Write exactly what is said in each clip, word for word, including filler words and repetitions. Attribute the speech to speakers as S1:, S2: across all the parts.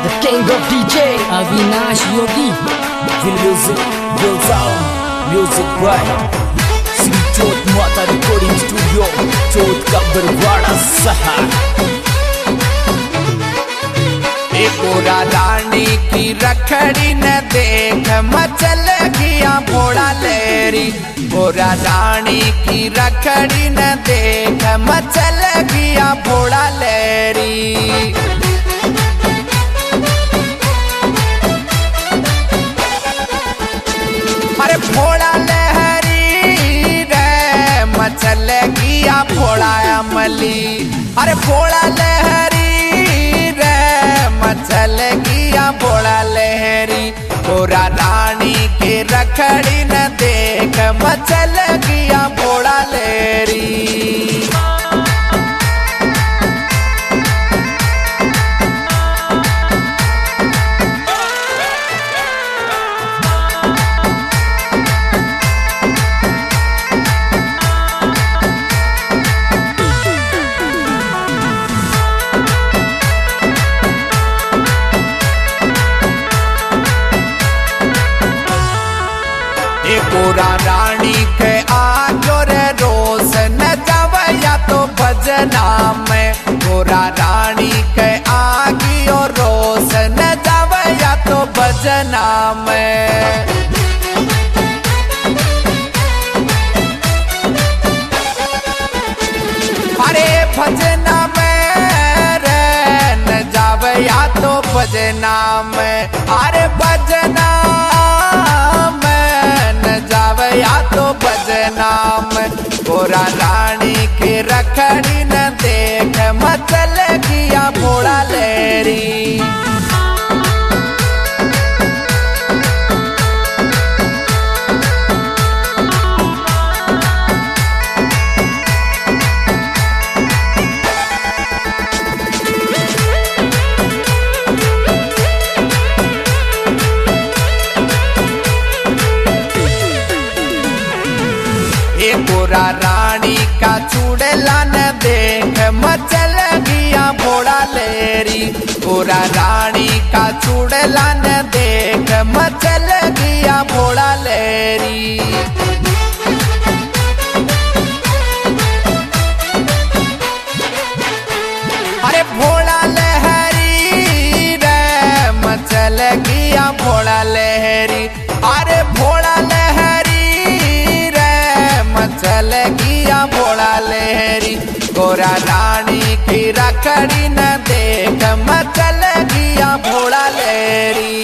S1: the king of D J Avinash Yogi.
S2: Will music, will sound, music by Sri Chot Mata Recording Studio, Chot का बरवाड़ा शहर।
S3: गोरा रानी की रखड़ी न देख मचल गया भोड़ा लेरी। गोरा रानी की रखड़ी न देख मचल गया भोड़ा लेरी। अरे भोड़ा लहरी रे मचल गया भोड़ा अमली। अरे भोड़ा लहरी मचल गया भोड़ा लहरी। गोरा रानी के रखड़ी न देख मचल गया भोड़ा लहरी। गोरा रानी के आजो रे रोज न जावया तो भजना में। गोरा रानी के आगी और रोज न जावया तो भजना में। अरे भजना में रे न जावया तो भजना में। अरे भजना या तो बदनाम। गोरा रानी की रखड़ी न देख मचल गया भोड़ा लहरी। गोरा रानी का चूड़ला न देख मचल गया भोड़ा लहरी। गोरा रानी का चूड़ला न देख मचल गया भोड़ा लहरी। अरे भोड़ा लहरी रे मचल गया भोड़ा लहरी। अरे भोड़ा लहरी मचल गया भोड़ा लहरी। गोरा रानी की रखड़ी न देख मचल गया भोड़ा लहरी।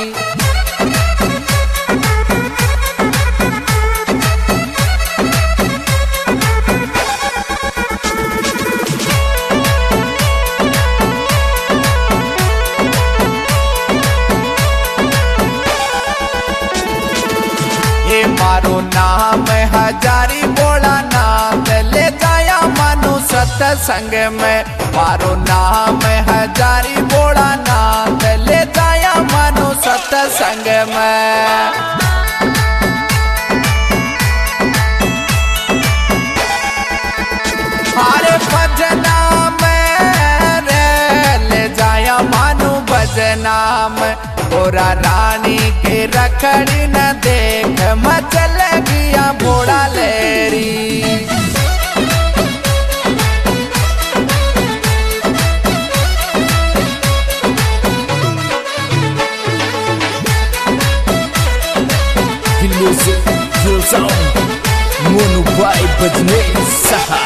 S3: मारो नाम हजारी बोला नाथ ले जाया मानो सत्संग में। मारो नाम हजारी बोला नाथ ले जाया मानो सत्संग में। अरे भजना में रे ले जाया मानो भजना में। गोरा रानी के रखड़ी न देख मचल गया भोड़ा लहरी।
S2: Music, will sound, Mono by बजने सहा।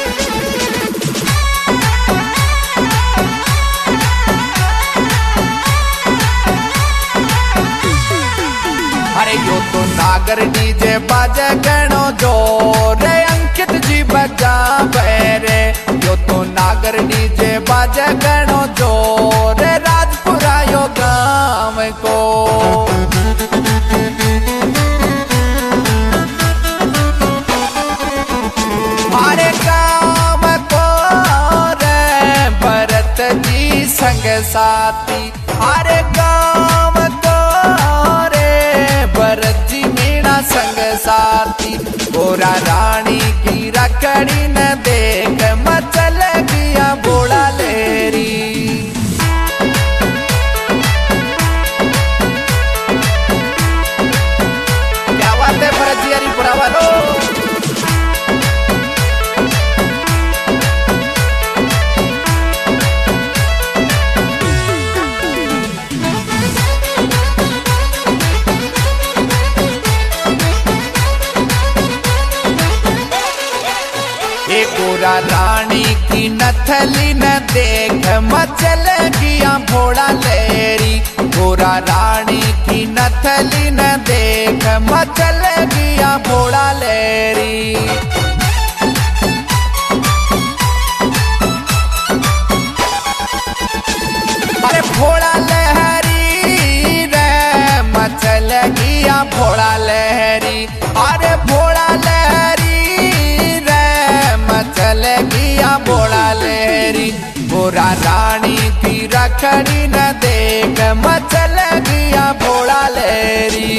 S3: अरे यो तो नागर डीजे बाजे गणो जोर अंकित जी बजा बेरे। यो तो नागर डीजे बाजे गणो जोर राजपुरा यो गाँव को। हमारे गाँव को रे भरत जी संग साथी। हमारे गाँव को भरत जी मीणा संग साथी। गोरा रानी की रखड़ी न देख मचल गया भोड़ा लहरी। रानी की नथली न देख मचल गया भोला लेरी। गोरा रानी की नथली न देख मचल गया भोला लेरी। अरे भोला लहरी रे मचल गया भोला लहरी। अरे भोला लहरी रे मचल गया भोला लहरी। गोरा रानी की रखड़ी न देख मचल गया भोला लहरी।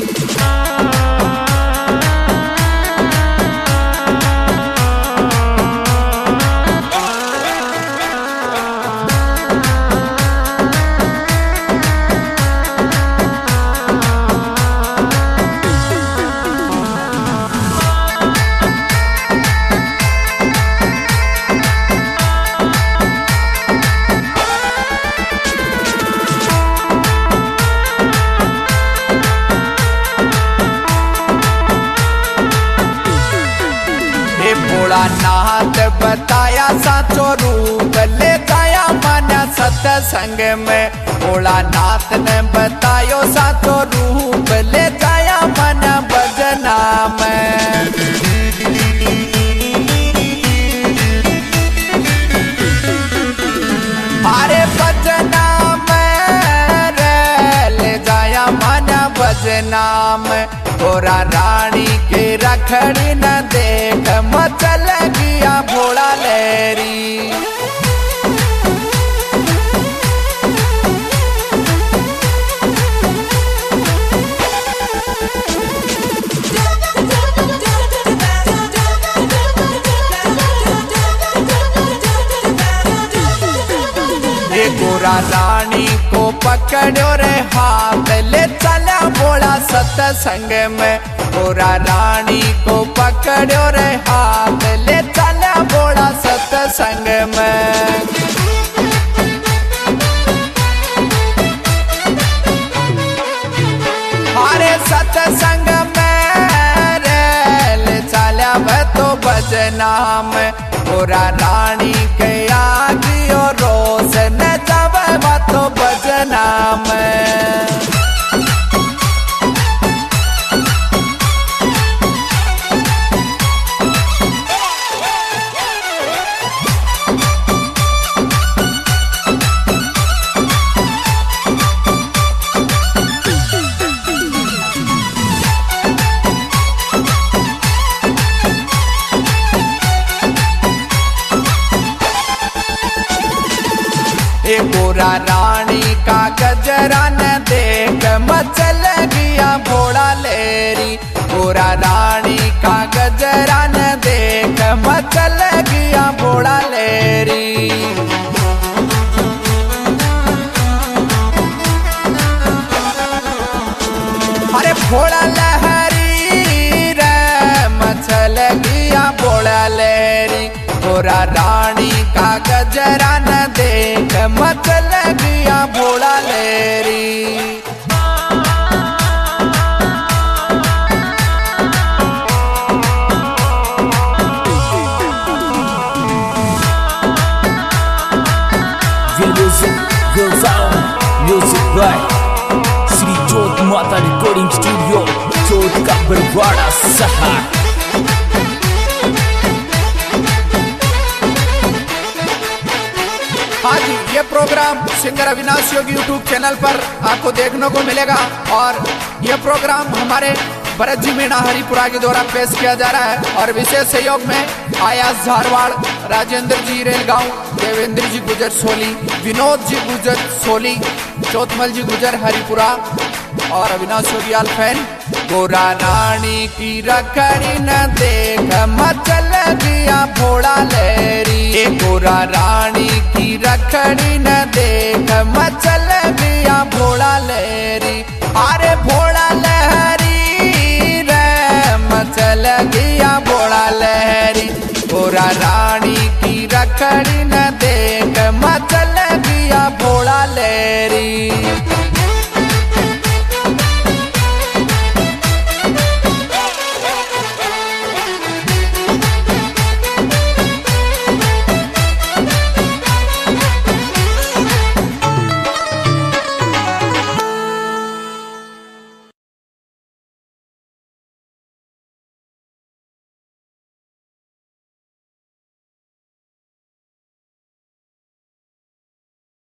S3: भोलानाथ बताया साचो रूप ले जाया मान्या सत्संग में। भोलानाथ ने बतायो साचो रूप ले जाया मान्या भजना में। अरे भजना में रे ले जाया मान्या भजना में। गोरा रानी के रखड़ी न देख मचल गया भोला लहरी। ये गोरा रानी को पकड़ो रे हाथ ले चला भोला सत्संग में। गोरा रानी को पकड़ो रे हाथ ले चला भोला सत्संग में। अरे सत्संग में रे ले चला तो भजना में। गोरा रानी के आगियो रोज न जावे तो भजना में। ए गोरा रानी का गजरा न देख मचल गया भोला लहरी। गोरा रानी का गजरा न देख मचल गया भोला लहरी। अरे भोला लहरी रे मचल गया भोला लहरी। गोरा रानी का गजरा न देख मचल गया भोला लहरी।
S2: Music goes on, music by Sri Jyot Mata Recording Studio, Jyot का बरवाड़ा शहर।
S3: हाँ जी, ये programme singer Avinash Yogi YouTube channel पर आपको देखने को मिलेगा। और ये प्रोग्राम हमारे भरत जी मीणा हरिपुरा के द्वारा पेश किया जा रहा है। और विशेष सहयोग में आयास झारवाड़, राजेंद्र जी रेलगांव, देवेंद्र जी गुजर सोली, विनोद जी गुजर सोली, चौथमल जी गुजर हरिपुरा और अविनाश योगी फैन। गोरा रानी की रखड़ी न देख मचल गया भोला लहरी। गोरा रानी की रखड़ी न देख मचल गया भोला लहरी। अरे भोला लहरी रे मचल गया भोला लहरी। गोरा रानी की रखड़ी न